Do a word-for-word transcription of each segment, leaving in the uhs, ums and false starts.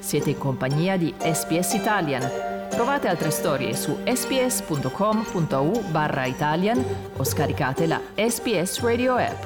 Siete in compagnia di S B S Italian. Trovate altre storie su sbs.com.au barra Italian o scaricate la S B S Radio app.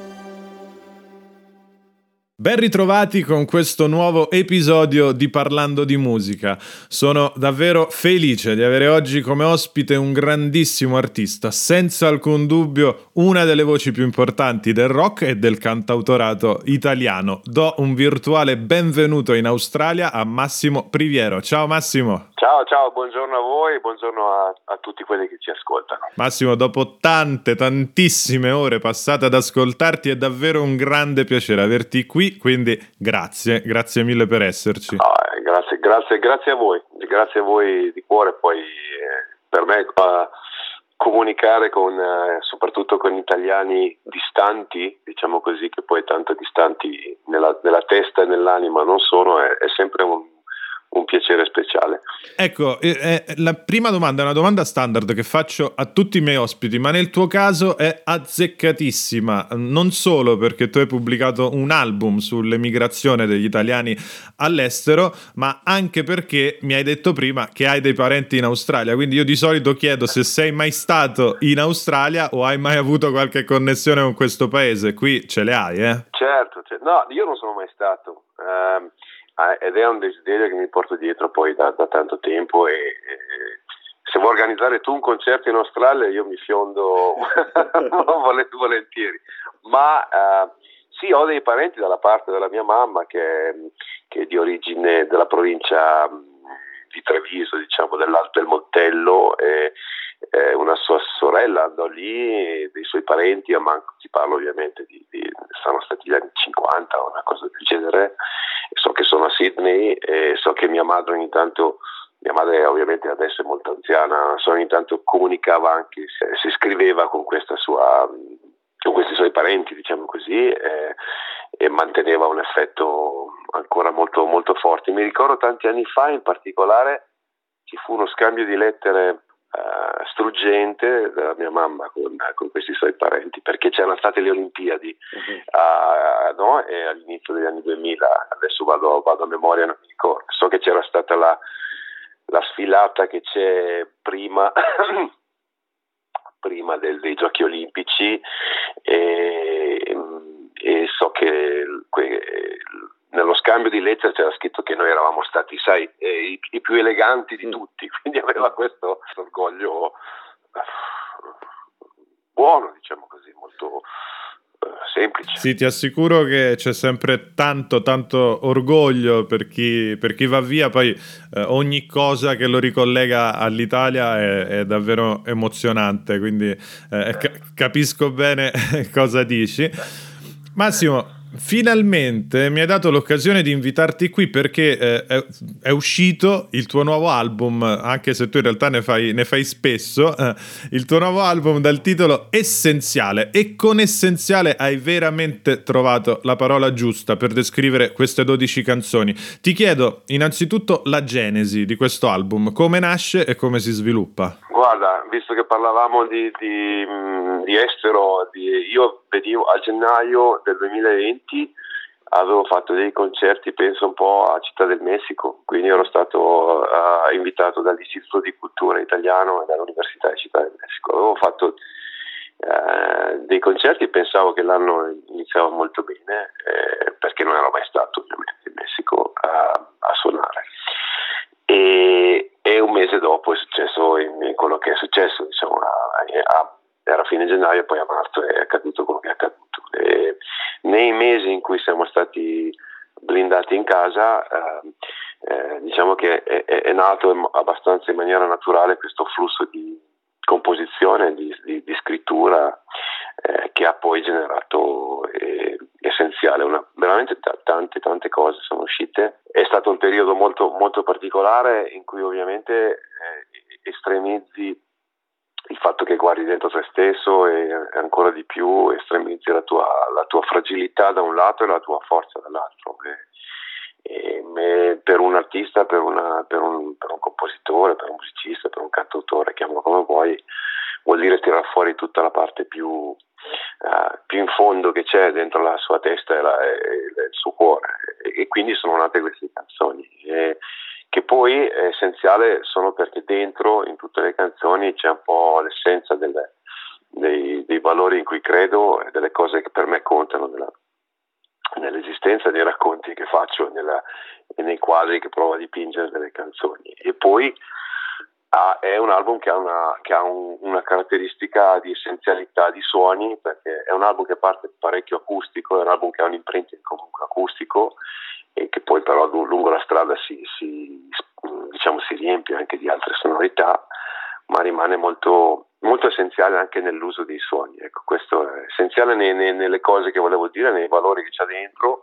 Ben ritrovati con questo nuovo episodio di Parlando di Musica. Sono davvero felice di avere oggi come ospite un grandissimo artista, senza alcun dubbio una delle voci più importanti del rock e del cantautorato italiano. Do un virtuale benvenuto in Australia a Massimo Priviero. Ciao Massimo! Ciao, ciao, buongiorno a voi, buongiorno a, a tutti quelli che ci ascoltano. Massimo, dopo tante, tantissime ore passate ad ascoltarti, è davvero un grande piacere averti qui, quindi grazie, grazie mille per esserci. No, eh, grazie, grazie, grazie a voi, grazie a voi di cuore, poi eh, per me uh, comunicare con, eh, soprattutto con italiani distanti, diciamo così, che poi tanto distanti nella, nella testa e nell'anima non sono, è, è sempre un un piacere speciale. Ecco, eh, la prima domanda è una domanda standard che faccio a tutti i miei ospiti, ma nel tuo caso è azzeccatissima, non solo perché tu hai pubblicato un album sull'emigrazione degli italiani all'estero, ma anche perché mi hai detto prima che hai dei parenti in Australia, quindi io di solito chiedo se sei mai stato in Australia o hai mai avuto qualche connessione con questo paese. Qui ce le hai, eh? Certo, certo. No, io non sono mai stato. Um... ed è un desiderio che mi porto dietro poi da, da tanto tempo e, e se vuoi organizzare tu un concerto in Australia io mi fiondo volentieri, ma uh, sì, ho dei parenti dalla parte della mia mamma che, che è di origine della provincia di Treviso, diciamo dell'Alto del Montello, e eh, una sua sorella andò lì, dei suoi parenti, ma ti parlo ovviamente di, di sono stati gli anni cinquanta o una cosa del genere. So che sono a Sydney e so che mia madre ogni tanto, mia madre ovviamente adesso è molto anziana, so ogni tanto comunicava anche, si scriveva con questa sua, con questi suoi parenti, diciamo così, e, e manteneva un effetto ancora molto molto forte. Mi ricordo tanti anni fa in particolare ci fu uno scambio di lettere Uh, struggente della mia mamma con, con questi suoi parenti, perché c'erano state le Olimpiadi uh, no? E all'inizio degli anni duemila, adesso vado, vado a memoria, non mi ricordo, so che c'era stata la, la sfilata che c'è prima prima del, dei Giochi Olimpici e, e so che que, nello scambio di lettere c'era scritto che noi eravamo stati, sai, eh, i, i più eleganti di tutti, quindi aveva questo orgoglio buono, diciamo così, molto eh, semplice. Sì, ti assicuro che c'è sempre tanto, tanto orgoglio per chi, per chi va via, poi eh, ogni cosa che lo ricollega all'Italia è, è davvero emozionante, quindi eh, ca- capisco bene cosa dici. Massimo, finalmente mi hai dato l'occasione di invitarti qui perché eh, è, è uscito il tuo nuovo album, anche se tu in realtà ne fai, ne fai spesso, eh, il tuo nuovo album dal titolo Essenziale, e con essenziale hai veramente trovato la parola giusta per descrivere queste dodici canzoni. Ti chiedo innanzitutto la genesi di questo album, come nasce e come si sviluppa? Guarda, visto che parlavamo di, di, di estero, di, io venivo a gennaio del duemilaventi, avevo fatto dei concerti, penso un po' a Città del Messico, quindi ero stato uh, invitato dall'Istituto di Cultura Italiano e dall'Università di Città del Messico. Avevo fatto uh, dei concerti e pensavo che l'anno iniziava molto bene, eh, perché non ero mai stato ovviamente in Messico uh, a suonare. E, e un mese dopo è successo quello che è successo, diciamo, a, a, era fine gennaio e poi a marzo è accaduto quello che è accaduto. E nei mesi in cui siamo stati blindati in casa, eh, eh, diciamo che è, è, è nato abbastanza in maniera naturale questo flusso di composizione, di, di, di scrittura, eh, che ha poi generato eh, essenziale, una, veramente t- tante tante cose sono uscite. È stato un periodo molto molto particolare in cui ovviamente eh, estremizzi il fatto che guardi dentro te stesso e ancora di più estremizzi la tua, la tua fragilità da un lato e la tua forza dall'altro. E, e per un artista, per, una, per, un, per un compositore, per un musicista, per un cantautore, chiamalo come vuoi, vuol dire tirar fuori tutta la parte più, uh, più in fondo che c'è dentro la sua testa e, la, e, e il suo cuore, e, e quindi sono nate queste canzoni. e che poi è essenziale solo perché dentro in tutte le canzoni c'è un po' l'essenza delle, dei, dei valori in cui credo e delle cose che per me contano nella, nell'esistenza, nei racconti che faccio nella, e nei quadri che provo a dipingere delle canzoni. E poi ah, è un album che ha, una, che ha un, una caratteristica di essenzialità di suoni, perché è un album che parte parecchio acustico, è un album che ha un imprinting comunque acustico e che poi però lungo la strada si, si, diciamo, si riempie anche di altre sonorità, ma rimane molto, molto essenziale anche nell'uso dei suoni. Ecco, questo è essenziale nei, nei, nelle cose che volevo dire, nei valori che c'ha dentro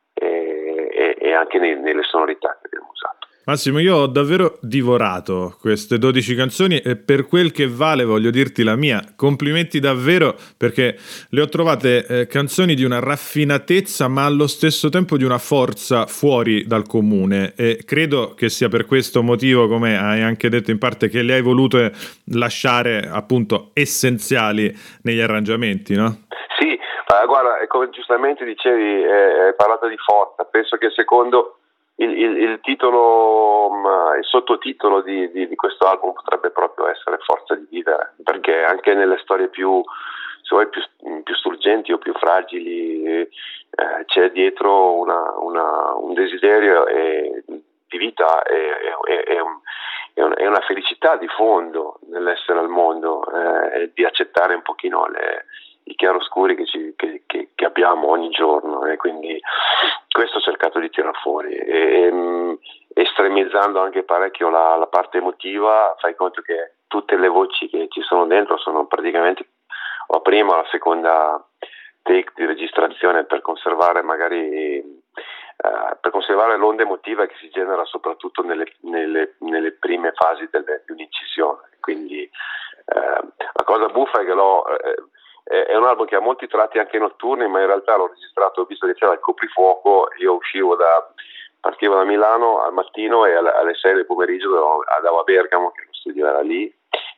e, e, e anche nei, nelle sonorità che abbiamo usato. Massimo, io ho davvero divorato queste dodici canzoni e per quel che vale voglio dirti la mia. Complimenti davvero, perché le ho trovate eh, canzoni di una raffinatezza ma allo stesso tempo di una forza fuori dal comune, e credo che sia per questo motivo, come hai anche detto in parte, che le hai volute lasciare appunto essenziali negli arrangiamenti, no? Sì, eh, guarda, come giustamente dicevi, eh, hai parlato di forza. Penso che secondo Il, il, il titolo, il sottotitolo di, di, di questo album potrebbe proprio essere Forza di vivere, perché anche nelle storie più, se vuoi, più, più struggenti o più fragili eh, c'è dietro una, una, un desiderio e, di vita e, e, e, un, e, un, e una felicità di fondo nell'essere al mondo eh, e di accettare un pochino le, i chiaroscuri che, ci, che, che, che abbiamo ogni giorno, e quindi questo ho cercato di tirar fuori e, e estremizzando anche parecchio la, la parte emotiva. Fai conto che tutte le voci che ci sono dentro sono praticamente la prima o la seconda take di registrazione per conservare magari eh, per conservare l'onda emotiva che si genera soprattutto nelle, nelle, nelle prime fasi delle, di un'incisione. Quindi eh, la cosa buffa è che l'ho eh, è un album che ha molti tratti anche notturni, ma in realtà l'ho registrato, visto che c'era il coprifuoco, io uscivo da, partivo da Milano al mattino e alle sei del pomeriggio andavo a Bergamo, che lo studio era lì,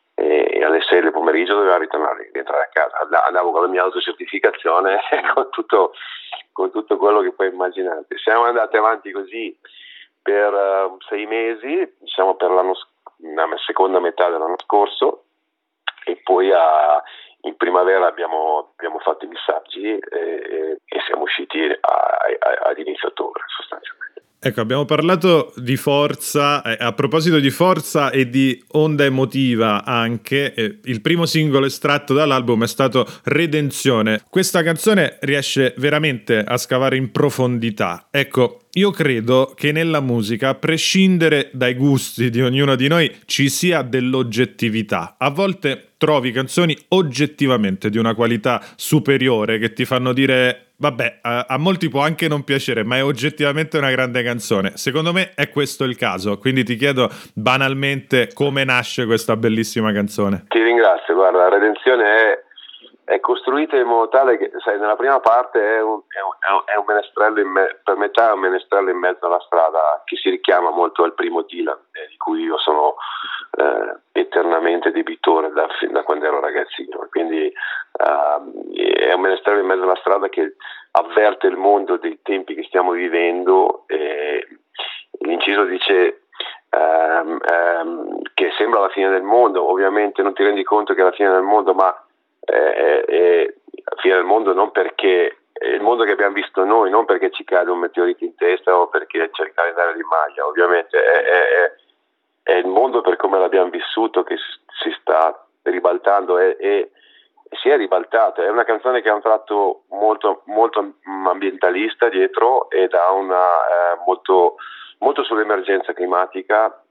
e alle sei del pomeriggio dovevo ritornare, rientrare a casa, andavo con la mia autocertificazione con tutto, con tutto quello che puoi immaginarti. Siamo andati avanti così per uh, sei mesi, diciamo per l'anno, la seconda metà dell'anno scorso, e poi a in primavera abbiamo, abbiamo fatto i missaggi e, e siamo usciti a, a, ad inizio ottobre sostanzialmente. Ecco, abbiamo parlato di forza, eh, a proposito di forza e di onda emotiva anche, eh, il primo singolo estratto dall'album è stato Redenzione. Questa canzone riesce veramente a scavare in profondità. Ecco, io credo che nella musica, a prescindere dai gusti di ognuno di noi, ci sia dell'oggettività. A volte trovi canzoni oggettivamente di una qualità superiore che ti fanno dire vabbè, a, a molti può anche non piacere, ma è oggettivamente una grande canzone. Secondo me è questo il caso, quindi ti chiedo banalmente come nasce questa bellissima canzone. Ti ringrazio, guarda, la Redenzione è, è costruita in modo tale che, sai, nella prima parte è un, è un, è un menestrello, in me, per metà è un menestrello in mezzo alla strada che si richiama molto al primo Dylan, eh, di cui io sono eh, eternamente debitore da, da quando ero ragazzino, quindi uh, è un menestrello in mezzo alla strada che avverte il mondo dei tempi che stiamo vivendo, e l'inciso dice um, um, che sembra la fine del mondo. Ovviamente non ti rendi conto che è la fine del mondo, ma è, è la fine del mondo non perché è il mondo che abbiamo visto noi, non perché ci cade un meteorite in testa o perché c'è il calendario di Maya. Ovviamente è, è, è il mondo per come l'abbiamo vissuto che si sta ribaltando e, e si è ribaltato. È una canzone che ha un tratto molto, molto ambientalista dietro ed ha una eh, molto, molto sull'emergenza climatica.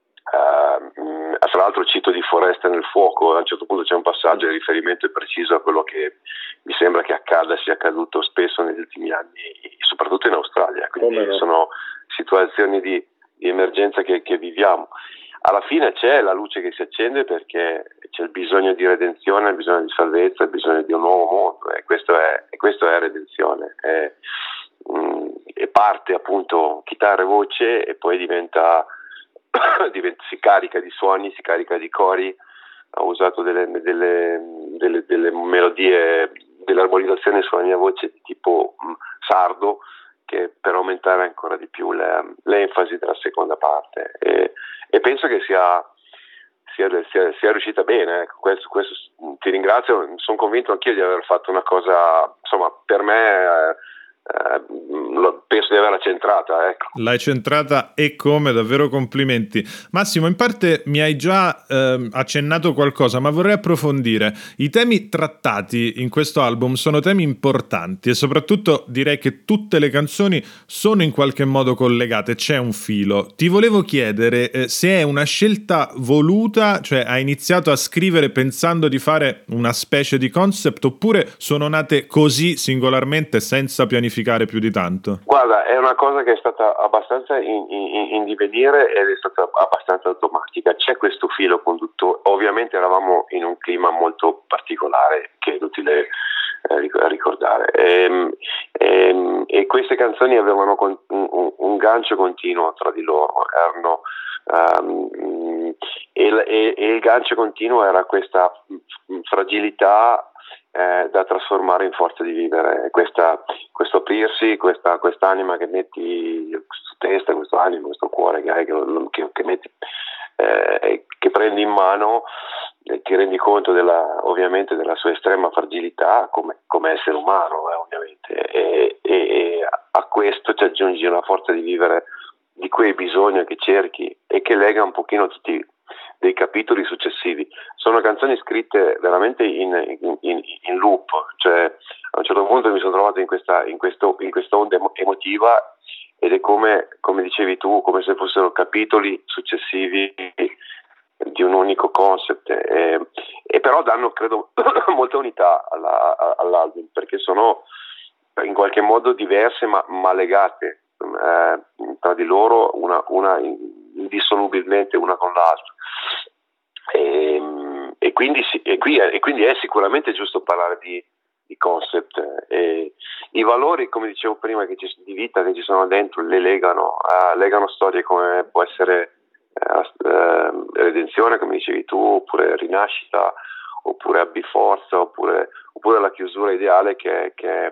Uh, tra l'altro cito di Foresta nel fuoco, a un certo punto c'è un passaggio di riferimento preciso a quello che mi sembra che accada, sia accaduto spesso negli ultimi anni, soprattutto in Australia, quindi no. Sono situazioni di, di emergenza che, che viviamo. Alla fine c'è la luce che si accende perché c'è il bisogno di redenzione, il bisogno di salvezza, il bisogno di un nuovo mondo, e questo è, e questo è redenzione. È, um, e parte appunto chitarra e voce e poi diventa si carica di suoni, si carica di cori. Ho usato delle, delle, delle, delle melodie, dell'armonizzazione sulla mia voce di tipo mh, sardo, che per aumentare ancora di più le, l'enfasi della seconda parte, e, e penso che sia, sia, sia, sia riuscita bene. Ecco, questo, questo ti ringrazio, sono convinto anch'io di aver fatto una cosa, insomma, per me eh, eh, penso di averla centrata, ecco. L'hai centrata e come, davvero complimenti. Massimo, in parte mi hai già eh, accennato qualcosa, ma vorrei approfondire. I temi trattati in questo album sono temi importanti e soprattutto direi che tutte le canzoni sono in qualche modo collegate, c'è un filo. Ti volevo chiedere eh, se è una scelta voluta, cioè hai iniziato a scrivere pensando di fare una specie di concept, oppure sono nate così singolarmente senza pianificare più di tanto? Guarda, è una cosa che è stata abbastanza in, in, in divenire ed è stata abbastanza automatica. C'è questo filo conduttore. Ovviamente eravamo in un clima molto particolare che è utile eh, ricordare e, e, e queste canzoni avevano con, un, un gancio continuo tra di loro, erano um, e, e, e il gancio continuo era questa fragilità Eh, da trasformare in forza di vivere, questa, questo aprirsi, questa quest'anima che metti su testa, questo animo, questo cuore che hai, che, che, che metti, eh, che prendi in mano, e ti rendi conto della, ovviamente della sua estrema fragilità come, come essere umano, eh, ovviamente, e, e, e a questo ci aggiungi una forza di vivere di cui hai bisogno, che cerchi e che lega un pochino tutti dei capitoli successivi. Sono canzoni scritte veramente in, in, in, in loop, cioè a un certo punto mi sono trovato in questa in questo in questa onda emotiva ed è come come dicevi tu, come se fossero capitoli successivi di un unico concept, e, e però danno, credo, molta unità alla, all'album, perché sono in qualche modo diverse ma, ma legate eh, tra di loro, una, una indissolubilmente una con l'altra. E, e, quindi, e, qui è, e quindi è sicuramente giusto parlare di, di concept, e i valori, come dicevo prima, che ci, di vita che ci sono dentro le legano, uh, legano storie come può essere uh, uh, redenzione, come dicevi tu, oppure rinascita, oppure abbi forza, oppure, oppure la chiusura ideale che, che è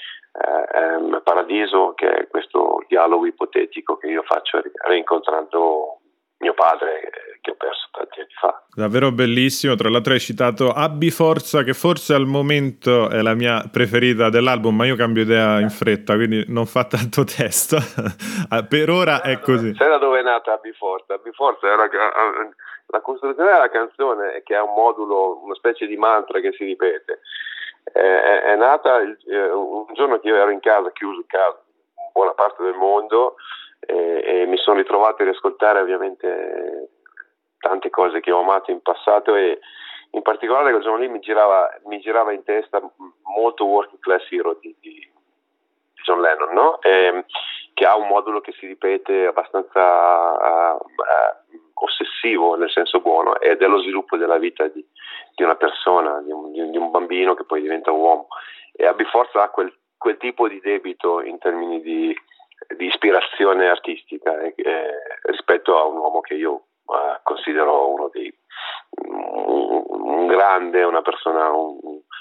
um, Paradiso, che è questo dialogo ipotetico che io faccio rincontrando mio padre, che ho perso tanti anni fa. Davvero bellissimo. Tra l'altro hai citato Abbi Forza, che forse al momento è la mia preferita dell'album, ma io cambio idea in fretta, quindi non fa tanto testo. Per ora è così. Sai da dove è nata Abbi Forza? Abbi Forza era la costruzione della canzone, che è un modulo, una specie di mantra che si ripete. È, è nata il, un giorno che io ero in casa, chiuso in casa, in buona parte del mondo, e, e mi sono ritrovato a riascoltare ovviamente tante cose che ho amato in passato, e in particolare quel giorno lì mi girava, mi girava in testa molto Working Class Hero di, di, di John Lennon, no? E, che ha un modulo che si ripete abbastanza uh, uh, ossessivo nel senso buono, ed è lo sviluppo della vita di, di una persona, di un, di un bambino che poi diventa uomo, e Abbi Forza ha quel, quel tipo di debito in termini di, di ispirazione artistica eh, eh, rispetto a un uomo che io Uh, considero uno dei un, un grande, una persona un,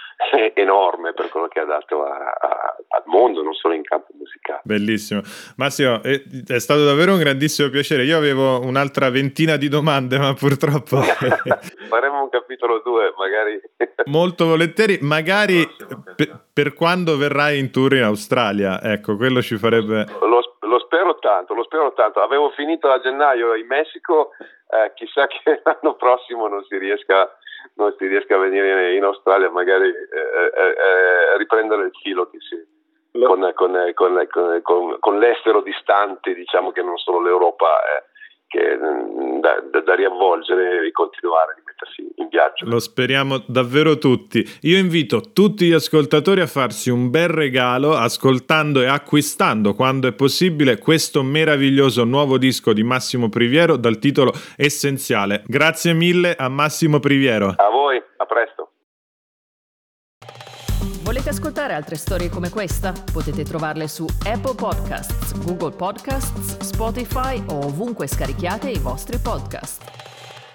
enorme per quello che ha dato a, a, al mondo, non solo in campo musicale. Bellissimo. Massimo, è, è stato davvero un grandissimo piacere. Io avevo un'altra ventina di domande, ma purtroppo faremo un capitolo due magari. Molto volentieri, magari per, per quando verrai in tour in Australia, ecco, quello ci farebbe. Lo, lo spero tanto, lo spero tanto. Avevo finito a gennaio in Messico, eh, chissà che l'anno prossimo non si riesca non si riesca a venire in Australia, magari eh, eh, eh, riprendere il filo che si, con, con, con, con, con l'estero distante, diciamo, che non solo l'Europa, eh, che da, da, da riavvolgere e ricontinuare a rimettersi in viaggio. Lo speriamo davvero tutti. Io invito tutti gli ascoltatori a farsi un bel regalo ascoltando e acquistando, quando è possibile, questo meraviglioso nuovo disco di Massimo Priviero dal titolo Essenziale. Grazie mille a Massimo Priviero. A voi, a presto. Volete ascoltare altre storie come questa? Potete trovarle su Apple Podcasts, Google Podcasts, Spotify o ovunque scarichiate i vostri podcast.